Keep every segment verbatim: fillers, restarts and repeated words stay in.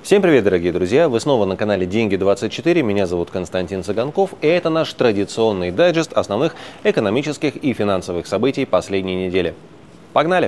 Всем привет, дорогие друзья! Вы снова на канале Деньги двадцать четыре. Меня зовут Константин Цыганков, и это наш традиционный дайджест основных экономических и финансовых событий последней недели. Погнали!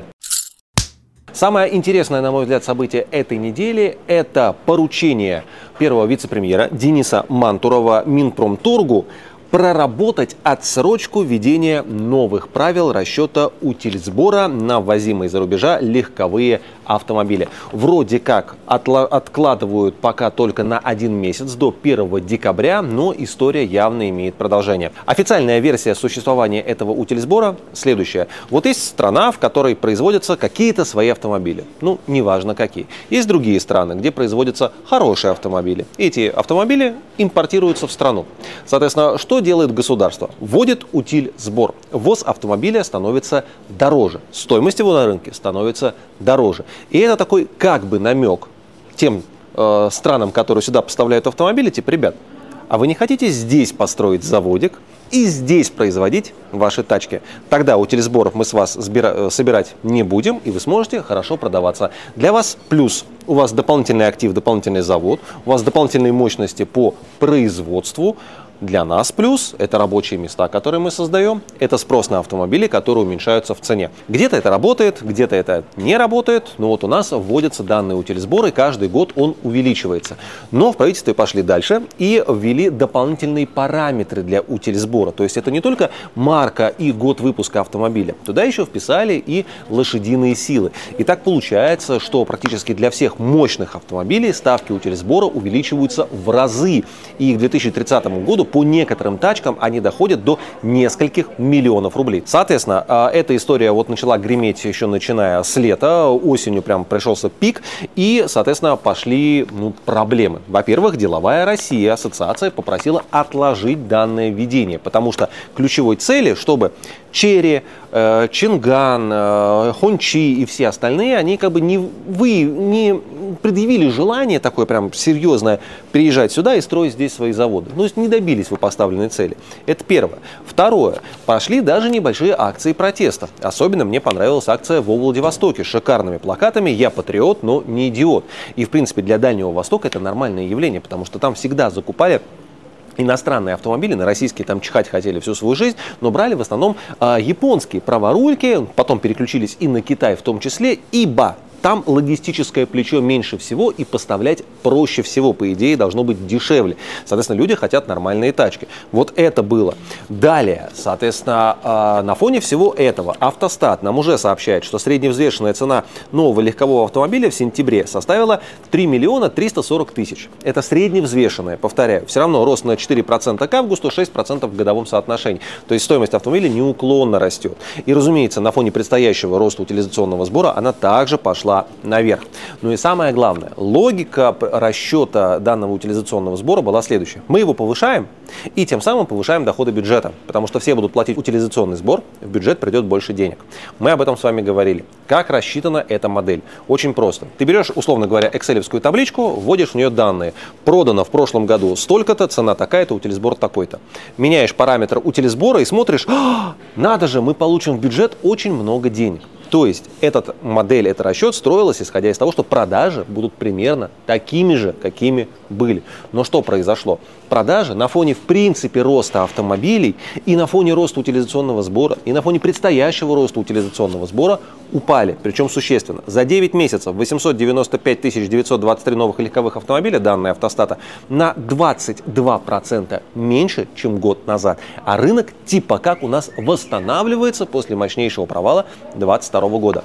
Самое интересное, на мой взгляд, событие этой недели – это поручение первого вице-премьера Дениса Мантурова Минпромторгу проработать отсрочку введения новых правил расчета утильсбора на ввозимые из-за рубежа легковые автомобили. Вроде как отла- откладывают пока только на один месяц, до первого декабря, но история явно имеет продолжение. Официальная версия существования этого утильсбора следующая. Вот есть страна, в которой производятся какие-то свои автомобили. Ну, неважно какие. Есть другие страны, где производятся хорошие автомобили. Эти автомобили импортируются в страну. Соответственно, что делает государство? Вводит утильсбор. Ввоз автомобиля становится дороже. Стоимость его на рынке становится дороже. И это такой как бы намек тем э, странам, которые сюда поставляют автомобили, типа, ребят, а вы не хотите здесь построить заводик и здесь производить ваши тачки? Тогда утильсборов мы с вас сбира- собирать не будем, и вы сможете хорошо продаваться. Для вас плюс. У вас дополнительный актив, дополнительный завод, у вас дополнительные мощности по производству. Для нас плюс – это рабочие места, которые мы создаем, это спрос на автомобили, которые уменьшаются в цене. Где-то это работает, где-то это не работает, но вот у нас вводятся данные утильсбора, и каждый год он увеличивается. Но в правительстве пошли дальше и ввели дополнительные параметры для утильсбора. То есть это не только марка и год выпуска автомобиля, туда еще вписали и лошадиные силы. И так получается, что практически для всех мощных автомобилей ставки утильсбора увеличиваются в разы. И к две тысячи тридцатому году по некоторым тачкам они доходят до нескольких миллионов рублей. Соответственно, эта история вот начала греметь еще начиная с лета, осенью прям пришелся пик, и, соответственно, пошли ну, проблемы. Во-первых, деловая Россия, ассоциация, попросила отложить данное введение, потому что ключевой цели, чтобы Черри, э, Чинган, э, Хончи и все остальные, они как бы не, вы, не предъявили желание такое прям серьезное приезжать сюда и строить здесь свои заводы. Ну, то есть не добились вы поставленной цели. Это первое. Второе. Пошли даже небольшие акции протеста. Особенно мне понравилась акция во Владивостоке с шикарными плакатами «Я патриот, но не идиот». И, в принципе, для Дальнего Востока это нормальное явление, потому что там всегда закупали иностранные автомобили, на российские там чихать хотели всю свою жизнь, но брали в основном э, японские праворульки, потом переключились и на Китай в том числе, ибо там логистическое плечо меньше всего и поставлять проще всего, по идее, должно быть дешевле. Соответственно, люди хотят нормальные тачки. Вот это было. Далее, соответственно, на фоне всего этого Автостат нам уже сообщает, что средневзвешенная цена нового легкового автомобиля в сентябре составила три миллиона триста сорок тысяч. Это средневзвешенная, повторяю. Все равно рост на четыре процента к августу, шесть процентов в годовом соотношении. То есть стоимость автомобиля неуклонно растет. И, разумеется, на фоне предстоящего роста утилизационного сбора она также пошла наверх. Ну и самое главное, логика расчета данного утилизационного сбора была следующая. Мы его повышаем и тем самым повышаем доходы бюджета, потому что все будут платить утилизационный сбор, в бюджет придет больше денег. Мы об этом с вами говорили. Как рассчитана эта модель? Очень просто. Ты берешь, условно говоря, экселевскую табличку, вводишь в нее данные. Продано в прошлом году столько-то, цена такая-то, утилизбор такой-то. Меняешь параметр утилизбора и смотришь, надо же, мы получим в бюджет очень много денег. То есть эта модель, этот расчет строилась, исходя из того, что продажи будут примерно такими же, какими были. Но что произошло? Продажи на фоне, в принципе, роста автомобилей и на фоне роста утилизационного сбора, и на фоне предстоящего роста утилизационного сбора упали, причем существенно. За девять месяцев восемьсот девяносто пять тысяч девятьсот двадцать три новых легковых автомобиля, данные Автостата, на двадцать два процента меньше, чем год назад. А рынок типа как у нас восстанавливается после мощнейшего провала две тысячи двадцать второго года.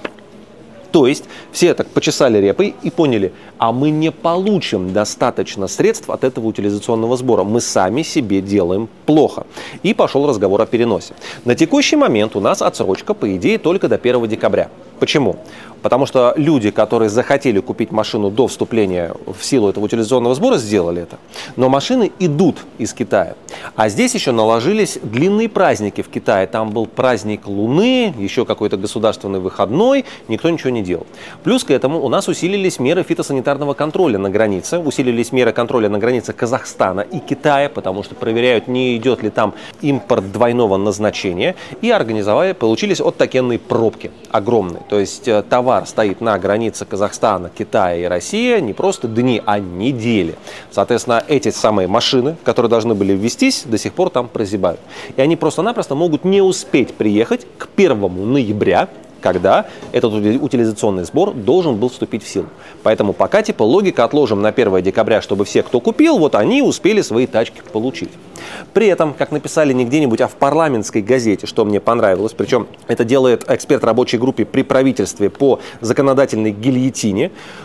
То есть все так почесали репой и поняли, а мы не получим достаточно средств от этого утилизационного сбора. Мы сами себе делаем плохо. И пошел разговор о переносе. На текущий момент у нас отсрочка, по идее, только до первого декабря. Почему? Потому что люди, которые захотели купить машину до вступления в силу этого утилизационного сбора, сделали это. Но машины идут из Китая. А здесь еще наложились длинные праздники в Китае. Там был праздник Луны, еще какой-то государственный выходной, никто ничего не делал. Плюс к этому у нас усилились меры фитосанитарного контроля на границе, усилились меры контроля на границе Казахстана и Китая, потому что проверяют, не идет ли там импорт двойного назначения, и организовали, получились оттокенные пробки огромные. То есть товар товар стоит на границе Казахстана, Китая и России не просто дни, а недели. Соответственно, эти самые машины, которые должны были ввестись, до сих пор там прозябают. И они просто-напросто могут не успеть приехать к первому ноября, когда этот утилизационный сбор должен был вступить в силу. Поэтому пока типа логика отложим на первое декабря, чтобы все, кто купил, вот они успели свои тачки получить. При этом, как написали не где-нибудь, а в парламентской газете, что мне понравилось, причем это делает эксперт рабочей группы при правительстве по законодательной гильотине,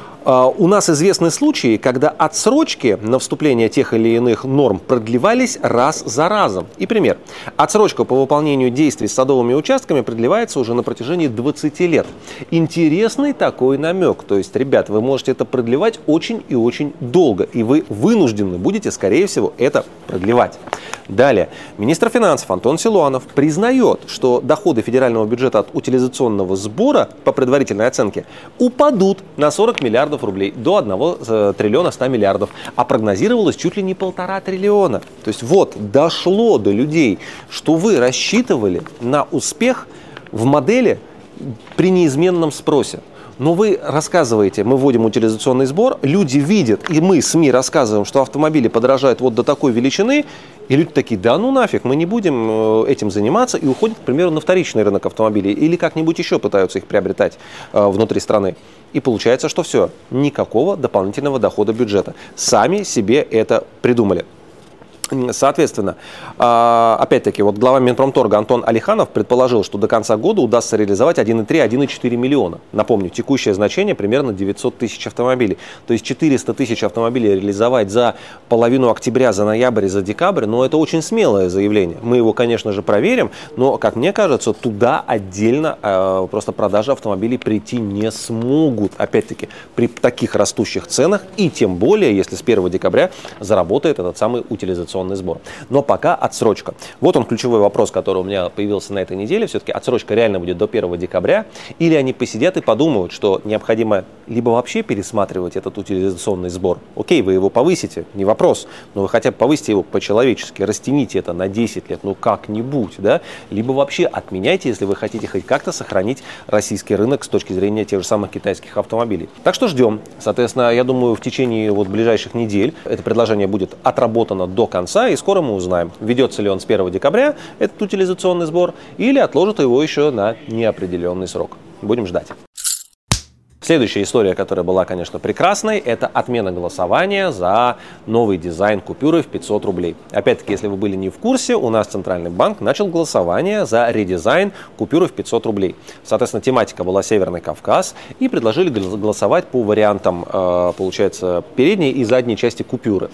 у нас известны случаи, когда отсрочки на вступление тех или иных норм продлевались раз за разом. И пример. Отсрочка по выполнению действий с садовыми участками продлевается уже на протяжении двадцати лет. Интересный такой намек. То есть, ребят, вы можете это продлевать очень и очень долго. И вы вынуждены будете, скорее всего, это продлевать. Далее. Министр финансов Антон Силуанов признает, что доходы федерального бюджета от утилизационного сбора, по предварительной оценке, упадут на сорок миллиардов рублей до одного триллиона ста миллиардов, а прогнозировалось чуть ли не полтора триллиона. То есть вот, дошло до людей, что вы рассчитывали на успех в модели при неизменном спросе. Но вы рассказываете, мы вводим утилизационный сбор, люди видят, и мы, СМИ, рассказываем, что автомобили подорожают вот до такой величины, и люди такие, да ну нафиг, мы не будем этим заниматься, и уходят, к примеру, на вторичный рынок автомобилей, или как-нибудь еще пытаются их приобретать э, внутри страны. И получается, что все, никакого дополнительного дохода бюджета. Сами себе это придумали. Соответственно, опять-таки, вот глава Минпромторга Антон Алиханов предположил, что до конца года удастся реализовать один и три — один и четыре миллиона. Напомню, текущее значение примерно девятьсот тысяч автомобилей. То есть четыреста тысяч автомобилей реализовать за половину октября, за ноябрь и за декабрь, но это очень смелое заявление. Мы его, конечно же, проверим, но, как мне кажется, туда отдельно э, просто продажи автомобилей прийти не смогут. Опять-таки, при таких растущих ценах и тем более, если с первого декабря заработает этот самый утилизационный сбор. Но пока отсрочка. Вот он ключевой вопрос, который у меня появился на этой неделе. Все-таки отсрочка реально будет до первого декабря? Или они посидят и подумают, что необходимо либо вообще пересматривать этот утилизационный сбор? Окей, вы его повысите, не вопрос. Но вы хотя бы повысите его по-человечески, растяните это на десять лет, ну как-нибудь, да? Либо вообще отменяйте, если вы хотите хоть как-то сохранить российский рынок с точки зрения тех же самых китайских автомобилей. Так что ждем. Соответственно, я думаю, в течение вот ближайших недель это предложение будет отработано до конца. И скоро мы узнаем, ведется ли он с первого декабря, этот утилизационный сбор, или отложит его еще на неопределенный срок. Будем ждать. Следующая история, которая была, конечно, прекрасной, это отмена голосования за новый дизайн купюры в пятьсот рублей. Опять-таки, если вы были не в курсе, у нас Центральный банк начал голосование за редизайн купюры в пятьсот рублей. Соответственно, тематика была Северный Кавказ, и предложили голосовать по вариантам, получается, передней и задней части купюры.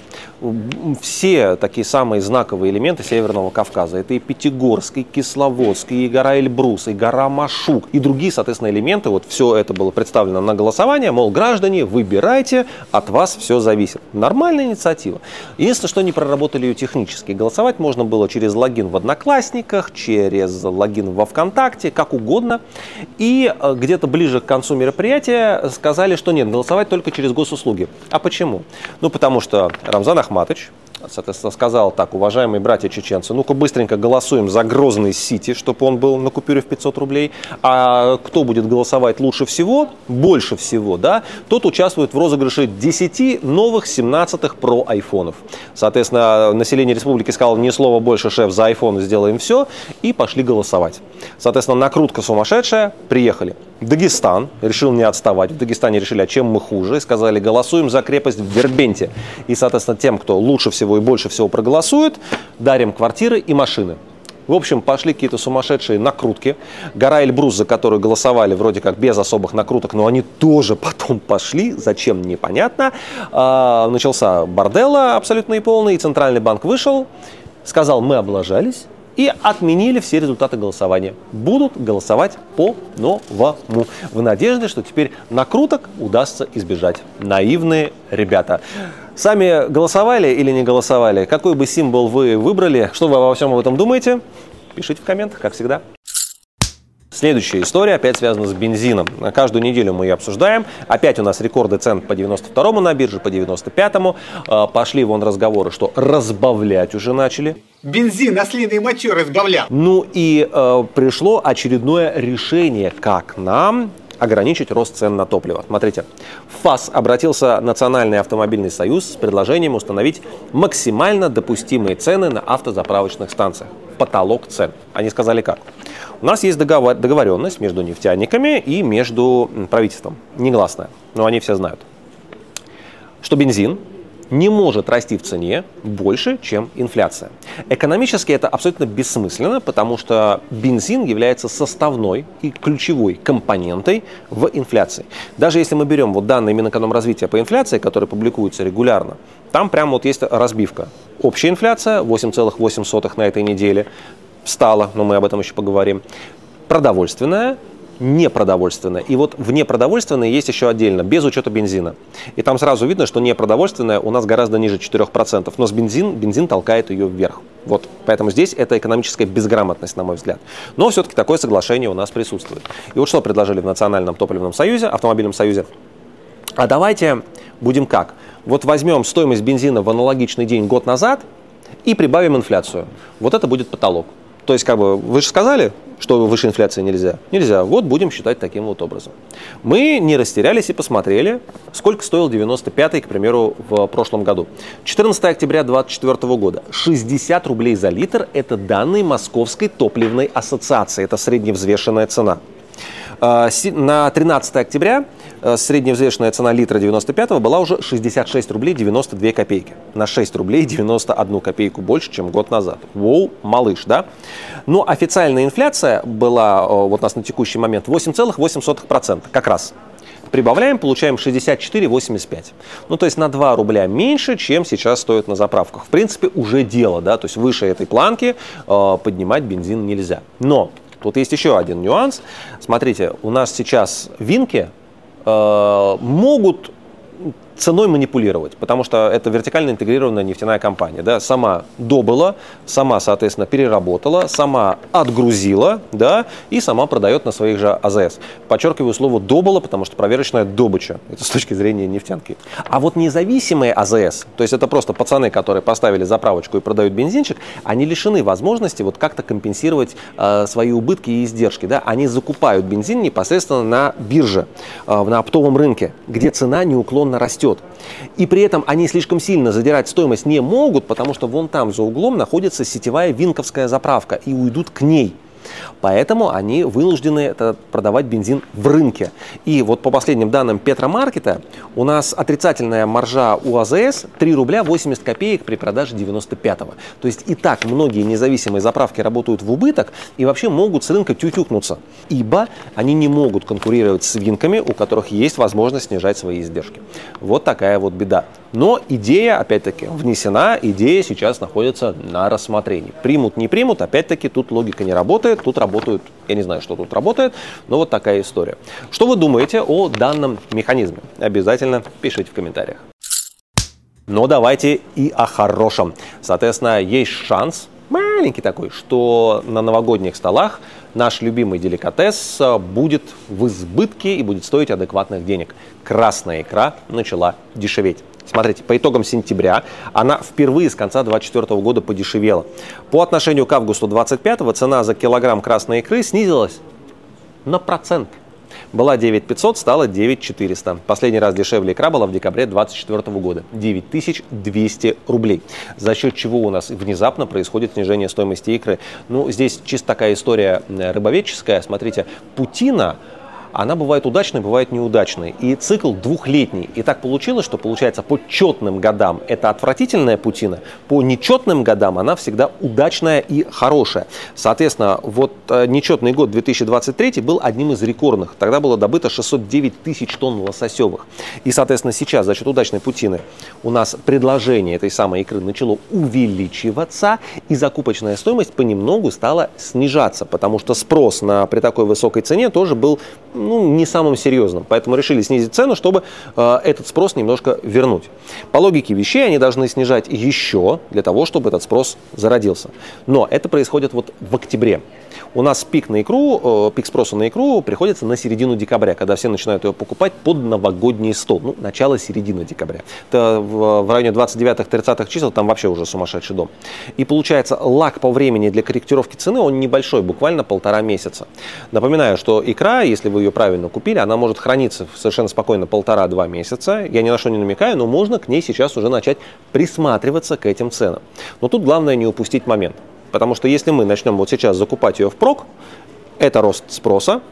Все такие самые знаковые элементы Северного Кавказа, это и Пятигорск, и Кисловодск, и гора Эльбрус, и гора Машук, и другие, соответственно, элементы, вот все это было представлено на голосование, мол, граждане, выбирайте, от вас все зависит. Нормальная инициатива. Единственное, что не проработали ее технически. Голосовать можно было через логин в Одноклассниках, через логин во ВКонтакте, как угодно. И где-то ближе к концу мероприятия сказали, что нет, голосовать только через госуслуги. А почему? Ну, потому что Рамзан Ахматович, соответственно, сказал так: уважаемые братья чеченцы, ну-ка быстренько голосуем за Грозный Сити, чтобы он был на купюре в пятьсот рублей. А кто будет голосовать лучше всего, больше всего, да, тот участвует в розыгрыше десяти новых семнадцатых Pro айфонов. Соответственно, население республики сказало: ни слова больше, шеф, за айфоны сделаем все, и пошли голосовать. Соответственно, накрутка сумасшедшая, приехали. Дагестан решил не отставать. В Дагестане решили, а чем мы хуже, и сказали: голосуем за крепость в Дербенте. И, соответственно, тем, кто лучше всего и больше всего проголосует, дарим квартиры и машины. В общем, пошли какие-то сумасшедшие накрутки. Гора Эльбрус, за которую голосовали вроде как без особых накруток, но они тоже потом пошли. Зачем, непонятно. А, начался борделло абсолютно и полный. И Центральный банк вышел, сказал: мы облажались. И отменили все результаты голосования. Будут голосовать по-новому. В надежде, что теперь накруток удастся избежать. Наивные ребята. Сами голосовали или не голосовали? Какой бы символ вы выбрали? Что вы обо всем об этом думаете? Пишите в комментах, как всегда. Следующая история опять связана с бензином. Каждую неделю мы ее обсуждаем. Опять у нас рекорды цен по девяносто второму на бирже, по девяносто пятому. Пошли вон разговоры, что разбавлять уже начали. Бензин ослиной мочой разбавлял. Ну и э, пришло очередное решение, как нам ограничить рост цен на топливо. Смотрите, в ФАС обратился Национальный автомобильный союз с предложением установить максимально допустимые цены на автозаправочных станциях. Потолок цен. Они сказали как? У нас есть договор, договоренность между нефтяниками и между правительством. Негласная, но они все знают, что бензин не может расти в цене больше, чем инфляция. Экономически это абсолютно бессмысленно, потому что бензин является составной и ключевой компонентой в инфляции. Даже если мы берем вот данные Минэкономразвития по инфляции, которые публикуются регулярно, там прямо вот есть разбивка. Общая инфляция восемь целых восемь сотых на этой неделе стала, но мы об этом еще поговорим. Продовольственная, непродовольственная. И вот в непродовольственной есть еще отдельно, без учета бензина. И там сразу видно, что непродовольственная у нас гораздо ниже четырёх процентов, но с бензин, бензин толкает ее вверх. Вот. Поэтому здесь это экономическая безграмотность, на мой взгляд. Но все-таки такое соглашение у нас присутствует. И вот что предложили в Национальном топливном союзе, автомобильном союзе. А давайте будем как? Вот возьмем стоимость бензина в аналогичный день год назад и прибавим инфляцию. Вот это будет потолок. То есть, как бы, вы же сказали, что выше инфляции нельзя. Нельзя. Вот будем считать таким вот образом. Мы не растерялись и посмотрели, сколько стоил девяносто пятый, к примеру, в прошлом году. четырнадцатого октября две тысячи двадцать четвёртого года. шестьдесят рублей за литр – это данные Московской топливной ассоциации. Это средневзвешенная цена. На тринадцатого октября средневзвешенная цена литра девяносто пятого была уже шестьдесят шесть рублей девяносто две копейки. На шесть рублей девяносто одну копейку больше, чем год назад. Воу, малыш, да? Но официальная инфляция была вот у нас на текущий момент восемь целых восемь сотых процента. Как раз. Прибавляем, получаем шестьдесят четыре восемьдесят пять. Ну, то есть на два рубля меньше, чем сейчас стоит на заправках. В принципе, уже дело, да? То есть выше этой планки э, поднимать бензин нельзя. Но тут есть еще один нюанс. Смотрите, у нас сейчас винки э, могут ценой манипулировать, потому что это вертикально интегрированная нефтяная компания. Да, сама добыла, сама, соответственно, переработала, сама отгрузила, да, и сама продает на своих же АЗС. Подчеркиваю слово «добыла», потому что проверочная добыча. Это с точки зрения нефтянки. А вот независимые АЗС, то есть это просто пацаны, которые поставили заправочку и продают бензинчик, они лишены возможности вот как-то компенсировать э, свои убытки и издержки. Да? Они закупают бензин непосредственно на бирже, э, на оптовом рынке, где цена неуклонно растет. И при этом они слишком сильно задирать стоимость не могут, потому что вон там за углом находится сетевая винковская заправка, и уйдут к ней. Поэтому они вынуждены продавать бензин в рынке. И вот по последним данным Петромаркета у нас отрицательная маржа у АЗС три рубля восемьдесят копеек при продаже девяносто пятого. То есть и так многие независимые заправки работают в убыток и вообще могут с рынка тютюкнуться, ибо они не могут конкурировать с винками, у которых есть возможность снижать свои издержки. Вот такая вот беда. Но идея, опять-таки, внесена, идея сейчас находится на рассмотрении. Примут, не примут, опять-таки, тут логика не работает, тут работают, я не знаю, что тут работает, но вот такая история. Что вы думаете о данном механизме? Обязательно пишите в комментариях. Но давайте и о хорошем. Соответственно, есть шанс, маленький такой, что на новогодних столах наш любимый деликатес будет в избытке и будет стоить адекватных денег. Красная икра начала дешеветь. Смотрите, по итогам сентября она впервые с конца две тысячи двадцать четвёртого года подешевела. По отношению к августу две тысячи двадцать пятого цена за килограмм красной икры снизилась на процент. Была девять тысяч пятьсот, стала девять тысяч четыреста. Последний раз дешевле икра была в декабре две тысячи двадцать четвёртого года. девять тысяч двести рублей. За счет чего у нас внезапно происходит снижение стоимости икры. Ну, здесь чисто такая история рыбоведческая. Смотрите, путина, она бывает удачной, бывает неудачной. И цикл двухлетний. И так получилось, что получается по четным годам это отвратительная путина, по нечетным годам она всегда удачная и хорошая. Соответственно, вот нечетный год две тысячи двадцать третий был одним из рекордных. Тогда было добыто шестьсот девять тысяч тонн лососевых. И, соответственно, сейчас за счет удачной путины у нас предложение этой самой икры начало увеличиваться, и закупочная стоимость понемногу стала снижаться, потому что спрос на, при такой высокой цене тоже был, ну, не самым серьезным. Поэтому решили снизить цену, чтобы э, этот спрос немножко вернуть. По логике вещей они должны снижать еще для того, чтобы этот спрос зародился. Но это происходит вот в октябре. У нас пик на икру, э, пик спроса на икру приходится на середину декабря, когда все начинают ее покупать под новогодний стол. Ну, начало-середина декабря. Это в, в районе двадцать девятых-тридцатых чисел, там вообще уже сумасшедший дом. И получается, лаг по времени для корректировки цены, он небольшой, буквально полтора месяца. Напоминаю, что икра, если вы ее ее правильно купили, она может храниться совершенно спокойно полтора-два месяца. Я ни на что не намекаю, но можно к ней сейчас уже начать присматриваться к этим ценам. Но тут главное не упустить момент. Потому что если мы начнем вот сейчас закупать ее впрок, это рост спроса.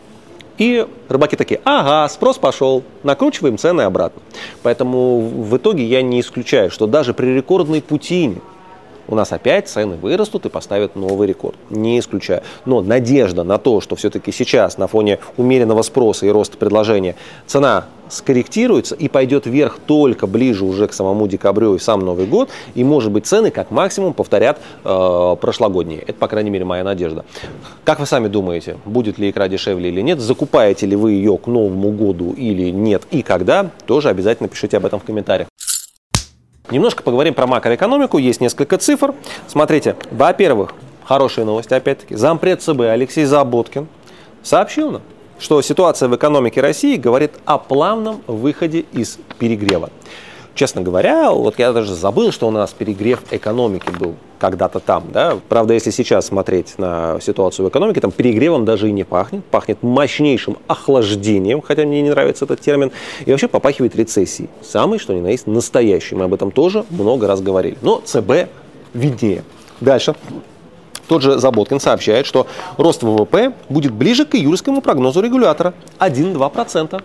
И рыбаки такие: ага, спрос пошел, накручиваем цены обратно. Поэтому в итоге я не исключаю, что даже при рекордной путине у нас опять цены вырастут и поставят новый рекорд. Не исключаю. Но надежда на то, что все-таки сейчас на фоне умеренного спроса и роста предложения цена скорректируется и пойдет вверх только ближе уже к самому декабрю и сам Новый год, и, может быть, цены как максимум повторят э, прошлогодние. Это, по крайней мере, моя надежда. Как вы сами думаете, будет ли икра дешевле или нет? Закупаете ли вы ее к Новому году или нет? И когда? Тоже обязательно пишите об этом в комментариях. Немножко поговорим про макроэкономику. Есть несколько цифр. Смотрите, во-первых, хорошие новости, опять-таки. Зампред ЦБ Алексей Заботкин сообщил нам, что ситуация в экономике России говорит о плавном выходе из перегрева. Честно говоря, вот я даже забыл, что у нас перегрев экономики был когда-то там, да. Правда, если сейчас смотреть на ситуацию в экономике, там перегревом даже и не пахнет. Пахнет мощнейшим охлаждением, хотя мне не нравится этот термин. И вообще попахивает рецессией. Самый, что ни на есть, настоящий. Мы об этом тоже много раз говорили. Но ЦБ виднее. Дальше. Тот же Заботкин сообщает, что рост ВВП будет ближе к июльскому прогнозу регулятора – один-два процента.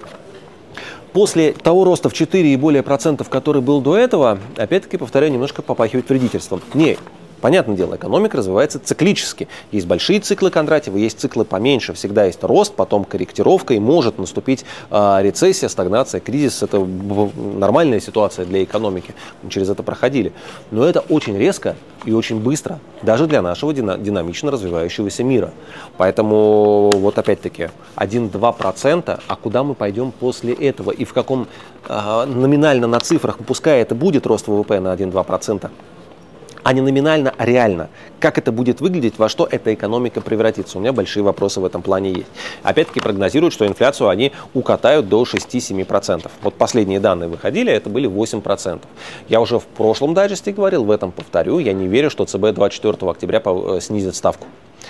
После того роста в четыре и более процентов, который был до этого, опять-таки, повторяю, немножко попахивает вредительством. Не, понятное дело, экономика развивается циклически. Есть большие циклы Кондратьева, есть циклы поменьше. Всегда есть рост, потом корректировка, и может наступить э, рецессия, стагнация, кризис. Это нормальная ситуация для экономики. Мы через это проходили. Но это очень резко и очень быстро, даже для нашего динамично развивающегося мира. Поэтому, вот опять-таки, один-два процента, а куда мы пойдем после этого? И в каком э, номинально на цифрах, пускай это будет рост ВВП на один-два процента, а не номинально, а реально. Как это будет выглядеть, во что эта экономика превратится? У меня большие вопросы в этом плане есть. Опять-таки прогнозируют, что инфляцию они укатают до шести-семи процентов. Вот последние данные выходили, это были восемь процентов. Я уже в прошлом дайджесте говорил, в этом повторю, я не верю, что ЦБ двадцать четвёртого октября снизит ставку.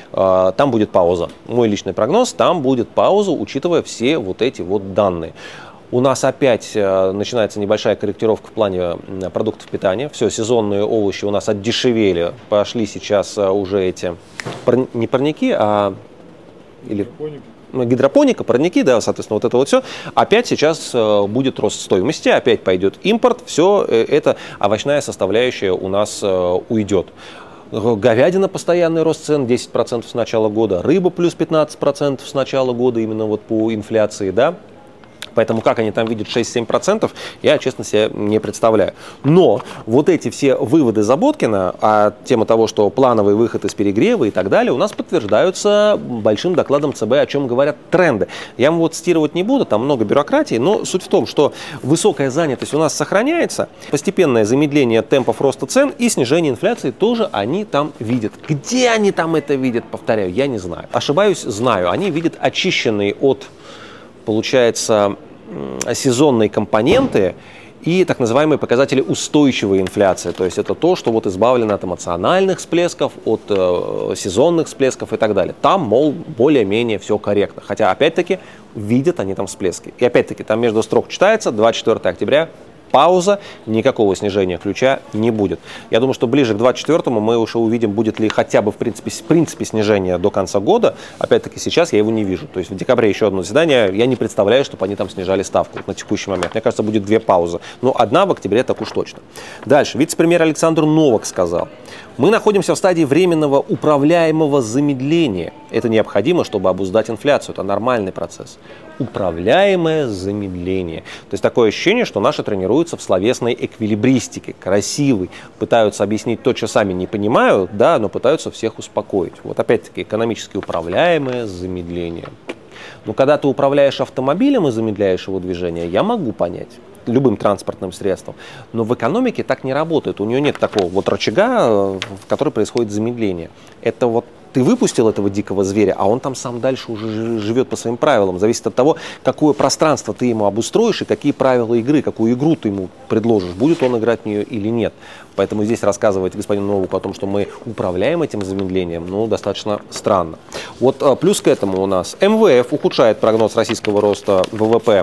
Там будет пауза. Мой личный прогноз, там будет пауза, учитывая все вот эти вот данные. У нас опять э, начинается небольшая корректировка в плане э, продуктов питания. Все, сезонные овощи у нас отдешевели. Пошли сейчас э, уже эти, пар, не парники, а или, ну, гидропоника, парники, да, соответственно, вот это вот все. Опять сейчас э, будет рост стоимости, опять пойдет импорт. Все э, это овощная составляющая у нас э, уйдет. Говядина, постоянный рост цен, десять процентов с начала года. Рыба плюс пятнадцать процентов с начала года, именно вот по инфляции, да. Поэтому как они там видят шесть-семь процентов, я, честно, себе не представляю. Но вот эти все выводы Заботкина, а тема того, что плановый выход из перегрева и так далее, у нас подтверждаются большим докладом ЦБ, о чем говорят тренды. Я вам вот цитировать не буду, там много бюрократии, но суть в том, что высокая занятость у нас сохраняется, постепенное замедление темпов роста цен и снижение инфляции тоже они там видят. Где они там это видят, повторяю, я не знаю. Ошибаюсь, знаю. Они видят очищенные от, получается, сезонные компоненты и так называемые показатели устойчивой инфляции. То есть это то, что вот избавлено от эмоциональных всплесков, от э, сезонных всплесков и так далее. Там, мол, более-менее все корректно. Хотя, опять-таки, видят они там всплески. И опять-таки, там между строк читается двадцать четвёртого октября. Пауза, никакого снижения ключа не будет. Я думаю, что ближе к двадцать четвёртому мы уже увидим, будет ли хотя бы в принципе, в принципе снижение до конца года. Опять-таки сейчас я его не вижу. То есть в декабре еще одно заседание, я не представляю, чтобы они там снижали ставку на текущий момент. Мне кажется, будет две паузы. Но одна в октябре так уж точно. Дальше. Вице-премьер Александр Новак сказал: мы находимся в стадии временного управляемого замедления. Это необходимо, чтобы обуздать инфляцию. Это нормальный процесс. Управляемое замедление. То есть такое ощущение, что наши тренируются в словесной эквилибристике, красивой, пытаются объяснить то, что сами не понимают, да, но пытаются всех успокоить. Вот опять-таки экономически управляемое замедление. Но когда ты управляешь автомобилем и замедляешь его движение, я могу понять, любым транспортным средством. Но в экономике так не работает. У нее нет такого вот рычага, в который происходит замедление. Это вот ты выпустил этого дикого зверя, а он там сам дальше уже живет по своим правилам. Зависит от того, какое пространство ты ему обустроишь и какие правила игры, какую игру ты ему предложишь, будет он играть в нее или нет. Поэтому здесь рассказывать господину Новаку о том, что мы управляем этим замедлением, ну, достаточно странно. Вот плюс к этому у нас эм вэ эф ухудшает прогноз российского роста вэ вэ пэ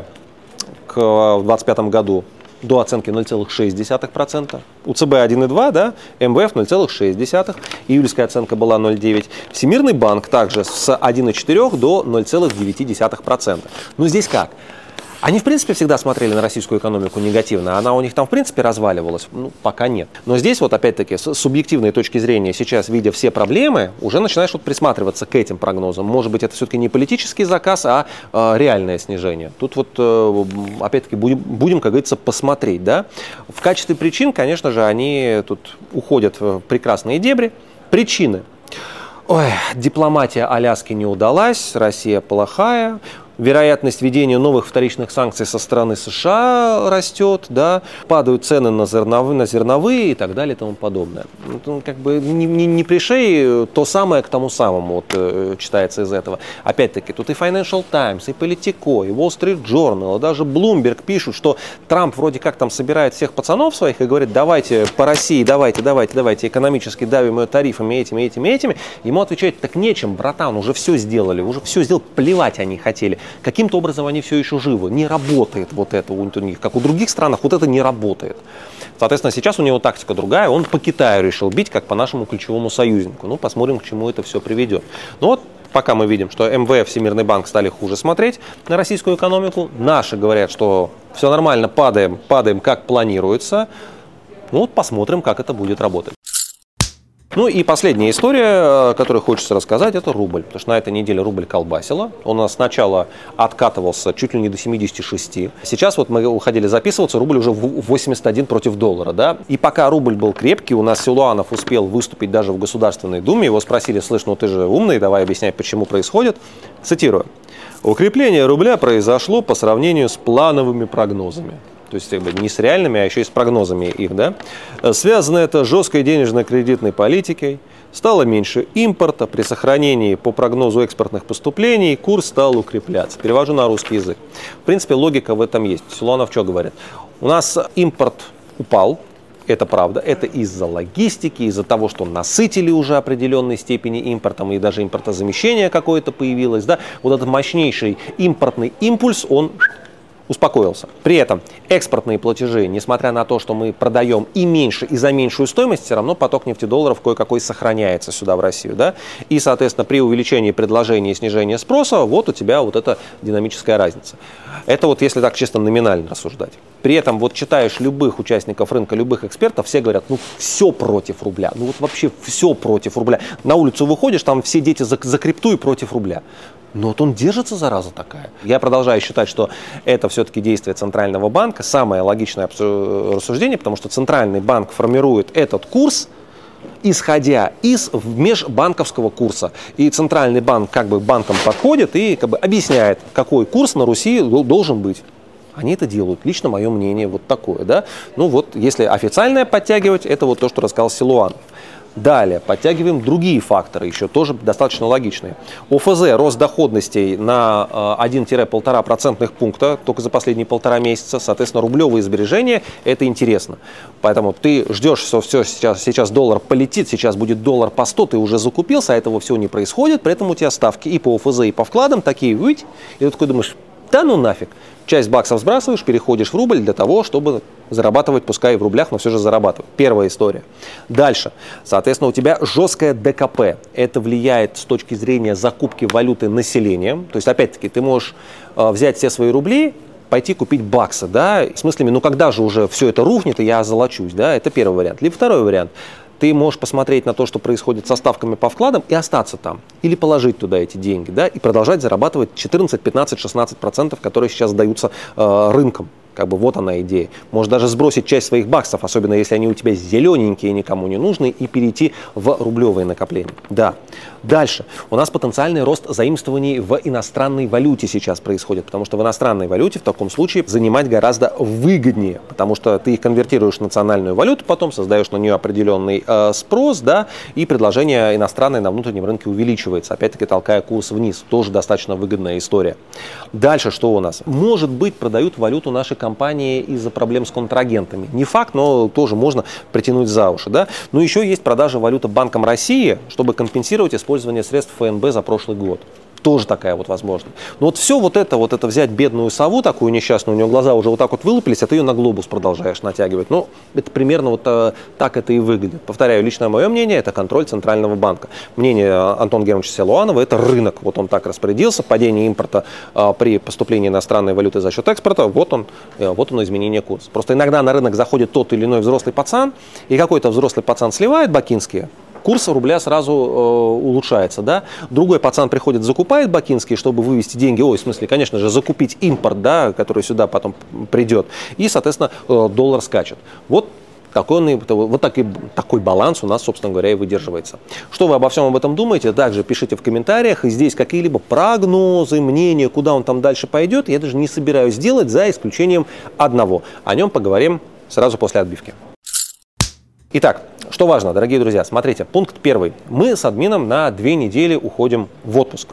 к двадцать пятому году до оценки ноль целых шесть десятых процента. У цэ бэ один и два, да, эм вэ эф ноль целых шесть десятых процента, июльская оценка была ноль целых девять десятых процента. Всемирный банк также с одного целых четырех десятых до ноль целых девяти десятых процента. Но здесь как? Они, в принципе, всегда смотрели на российскую экономику негативно. Она у них там, в принципе, разваливалась. Ну, пока нет. Но здесь, вот опять-таки, с субъективной точки зрения, сейчас, видя все проблемы, уже начинаешь вот присматриваться к этим прогнозам. Может быть, это все-таки не политический заказ, а э, реальное снижение. Тут вот, э, опять-таки, будем, будем, как говорится, посмотреть. Да? В качестве причин, конечно же, они тут уходят в прекрасные дебри. Причины. Ой, дипломатия Аляски не удалась, Россия плохая. Вероятность введения новых вторичных санкций со стороны США растет, да, падают цены на зерновые, на зерновые и так далее и тому подобное. Ну, как бы не, не, не пришей то самое к тому самому, вот, э, читается из этого. Опять-таки, тут и Financial Times, и Politico, и Wall Street Journal, и даже Bloomberg пишут, что Трамп вроде как там собирает всех пацанов своих и говорит, давайте по России, давайте, давайте, давайте, экономически давим ее тарифами этими, этими, этими. Ему отвечают, так нечем, братан, уже все сделали, уже все сделали, плевать они хотели. Каким-то образом они все еще живы. Не работает вот это у них, как у других странах, вот это не работает. Соответственно, сейчас у него тактика другая. Он по Китаю решил бить, как по нашему ключевому союзнику. Ну, посмотрим, к чему это все приведет. Ну вот, пока мы видим, что эм вэ эф, Всемирный банк стали хуже смотреть на российскую экономику. Наши говорят, что все нормально, падаем, падаем, как планируется. Ну вот, посмотрим, как это будет работать. Ну и последняя история, которую хочется рассказать, это рубль. Потому что на этой неделе рубль колбасило. Он у нас сначала откатывался чуть ли не до семидесяти шести. Сейчас вот мы уходили записываться, рубль уже восемьдесят один против доллара. Да? И пока рубль был крепкий, у нас Силуанов успел выступить даже в Государственной Думе. Его спросили, слышь, ну ты же умный, давай объясняй, почему происходит. Цитирую. «Укрепление рубля произошло по сравнению с плановыми прогнозами». То есть не с реальными, а еще и с прогнозами их. Да? Связано это с жесткой денежно-кредитной политикой. Стало меньше импорта. При сохранении по прогнозу экспортных поступлений курс стал укрепляться. Перевожу на русский язык. В принципе, логика в этом есть. Силуанов что говорит? У нас импорт упал. Это правда. Это из-за логистики, из-за того, что насытили уже определенной степени импортом, и даже импортозамещение какое-то появилось. Да? Вот этот мощнейший импортный импульс, он успокоился. При этом экспортные платежи, несмотря на то, что мы продаем и меньше, и за меньшую стоимость, все равно поток нефтедолларов кое-какой сохраняется сюда, в Россию. Да? И, соответственно, при увеличении предложения и снижении спроса, вот у тебя вот эта динамическая разница. Это вот если так чисто номинально рассуждать. При этом вот читаешь любых участников рынка, любых экспертов, все говорят, ну все против рубля. Ну вот вообще все против рубля. На улицу выходишь, там все дети за, за крипту и против рубля. Но вот он держится, зараза такая. Я продолжаю считать, что это все-таки действие Центрального банка. Самое логичное рассуждение, потому что Центральный банк формирует этот курс, исходя из межбанковского курса. И Центральный банк как бы банкам подходит и как бы объясняет, какой курс на Руси должен быть. Они это делают. Лично мое мнение вот такое. Да? Ну вот, если официальное подтягивать, это вот то, что рассказал Силуанов. Далее, подтягиваем другие факторы, еще тоже достаточно логичные. о эф зэ, рост доходностей на один-полтора процентных пункта только за последние полтора месяца. Соответственно, рублевые сбережения – это интересно. Поэтому ты ждешь, что все, сейчас, сейчас доллар полетит, сейчас будет доллар по сто, ты уже закупился, а этого всего не происходит. При этом у тебя ставки и по о эф зэ, и по вкладам такие, и ты такой думаешь, да ну нафиг. Часть баксов сбрасываешь, переходишь в рубль для того, чтобы зарабатывать, пускай и в рублях, но все же зарабатывать. Первая история. Дальше. Соответственно, у тебя жесткое дэ ка пэ. Это влияет с точки зрения закупки валюты населением. То есть, опять-таки, ты можешь э, взять все свои рубли, пойти купить баксы, да, с мыслями, ну когда же уже все это рухнет, и я озолочусь, да, это первый вариант. Либо второй вариант. Ты можешь посмотреть на то, что происходит со ставками по вкладам, и остаться там. Или положить туда эти деньги, да, и продолжать зарабатывать четырнадцать, пятнадцать, шестнадцать процентов, которые сейчас даются э, рынком. Как бы вот она идея. Можешь даже сбросить часть своих баксов, особенно если они у тебя зелененькие, никому не нужны, и перейти в рублевые накопления. Да. Дальше. У нас потенциальный рост заимствований в иностранной валюте сейчас происходит, потому что в иностранной валюте в таком случае занимать гораздо выгоднее, потому что ты их конвертируешь в национальную валюту, потом создаешь на нее определенный э, спрос, да, и предложение иностранное на внутреннем рынке увеличивается, опять-таки толкая курс вниз. Тоже достаточно выгодная история. Дальше что у нас? Может быть, продают валюту нашей компании из-за проблем с контрагентами. Не факт, но тоже можно притянуть за уши. Да? Но еще есть продажа валюты Банком России, чтобы компенсировать использование средств эф эн бэ за прошлый год. Тоже такая вот возможность. Но вот все вот это, вот это взять бедную сову, такую несчастную, у нее глаза уже вот так вот вылупились, а ты ее на глобус продолжаешь натягивать. Ну, это примерно вот а, так это и выглядит. Повторяю, личное мое мнение, это контроль Центрального банка. Мнение Антона Германовича Силуанова, это рынок. Вот он так распорядился, падение импорта а, при поступлении иностранной валюты за счет экспорта, вот он, а, вот оно изменение курса. Просто иногда на рынок заходит тот или иной взрослый пацан, и какой-то взрослый пацан сливает бакинские, курс рубля сразу э, улучшается, да. Другой пацан приходит, закупает бакинские, чтобы вывести деньги, ой, в смысле, конечно же, закупить импорт, да, который сюда потом придет, и, соответственно, э, доллар скачет. Вот такой, вот такой, такой баланс у нас, собственно говоря, и выдерживается. Что вы обо всем об этом думаете? Также пишите в комментариях. И здесь какие-либо прогнозы, мнения, куда он там дальше пойдет, я даже не собираюсь делать, за исключением одного. О нем поговорим сразу после отбивки. Итак, что важно, дорогие друзья, смотрите, пункт первый. Мы с админом на две недели уходим в отпуск.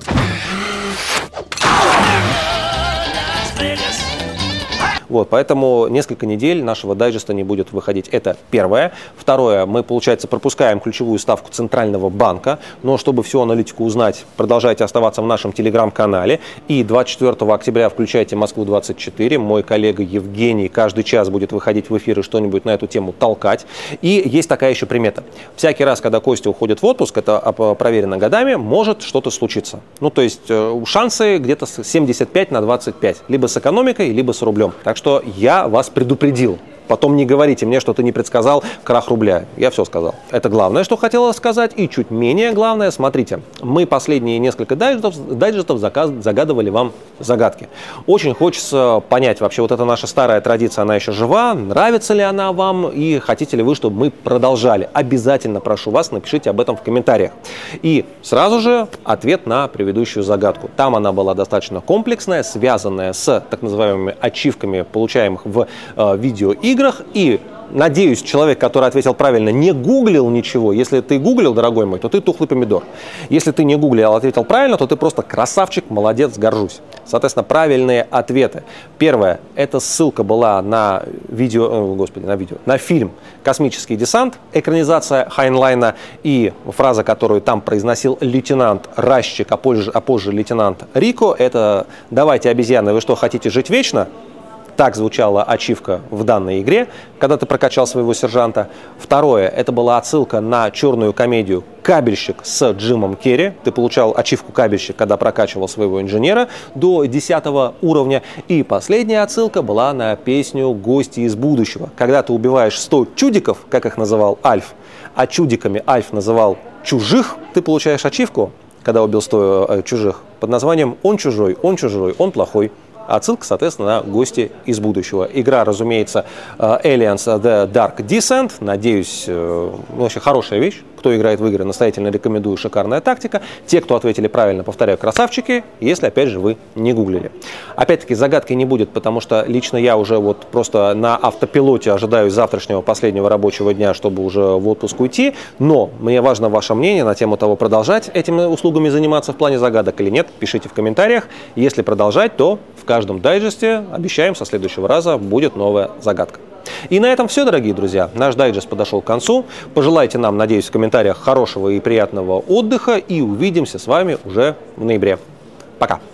Вот, поэтому несколько недель нашего дайджеста не будет выходить. Это первое. Второе, мы, получается, пропускаем ключевую ставку Центрального банка. Но чтобы всю аналитику узнать, продолжайте оставаться в нашем телеграм-канале. И двадцать четвёртого октября включайте Москву двадцать четыре. Мой коллега Евгений каждый час будет выходить в эфир и что-нибудь на эту тему толкать. И есть такая еще примета. Всякий раз, когда Костя уходит в отпуск, это проверено годами, может что-то случиться. Ну, то есть шансы где-то семьдесят пять на двадцать пять. Либо с экономикой, либо с рублем. Так что я вас предупредил. Потом не говорите мне, что ты не предсказал крах рубля. Я все сказал. Это главное, что хотела сказать. И чуть менее главное, смотрите, мы последние несколько дайджестов, дайджестов загадывали вам загадки. Очень хочется понять, вообще вот эта наша старая традиция, она еще жива, нравится ли она вам и хотите ли вы, чтобы мы продолжали. Обязательно прошу вас, напишите об этом в комментариях. И сразу же ответ на предыдущую загадку. Там она была достаточно комплексная, связанная с так называемыми ачивками, получаемых в э, видеоиграх. играх. И, надеюсь, человек, который ответил правильно, не гуглил ничего. Если ты гуглил, дорогой мой, то ты тухлый помидор. Если ты не гуглил, а ответил правильно, то ты просто красавчик, молодец, горжусь. Соответственно, правильные ответы. Первое, эта ссылка была на видео, о, господи, на видео, на фильм «Космический десант», экранизация Хайнлайна, и фраза, которую там произносил лейтенант Расчик, а позже, а позже лейтенант Рико, это «Давайте, обезьяны, вы что, хотите жить вечно?» Так звучала ачивка в данной игре, когда ты прокачал своего сержанта. Второе, это была отсылка на черную комедию «Кабельщик» с Джимом Керри. Ты получал ачивку «Кабельщик», когда прокачивал своего инженера до десятого уровня. И последняя отсылка была на песню «Гости из будущего». Когда ты убиваешь сто чудиков, как их называл Альф, а чудиками Альф называл чужих, ты получаешь ачивку, когда убил сто э, чужих, под названием «Он чужой, он чужой, он плохой». Отсылка, соответственно, на «Гости из будущего». Игра, разумеется, Aliens The Dark Descent. Надеюсь, вообще хорошая вещь. Кто играет в игры, настоятельно рекомендую, шикарная тактика. Те, кто ответили правильно, повторяю, красавчики, если, опять же, вы не гуглили. Опять-таки, загадки не будет, потому что лично я уже вот просто на автопилоте ожидаю завтрашнего последнего рабочего дня, чтобы уже в отпуск уйти. Но мне важно ваше мнение на тему того, продолжать этими услугами заниматься в плане загадок или нет. Пишите в комментариях. Если продолжать, то в каждом дайджесте, обещаем, со следующего раза будет новая загадка. И на этом все, дорогие друзья. Наш дайджест подошел к концу. Пожелайте нам, надеюсь, в комментариях хорошего и приятного отдыха. И увидимся с вами уже в ноябре. Пока!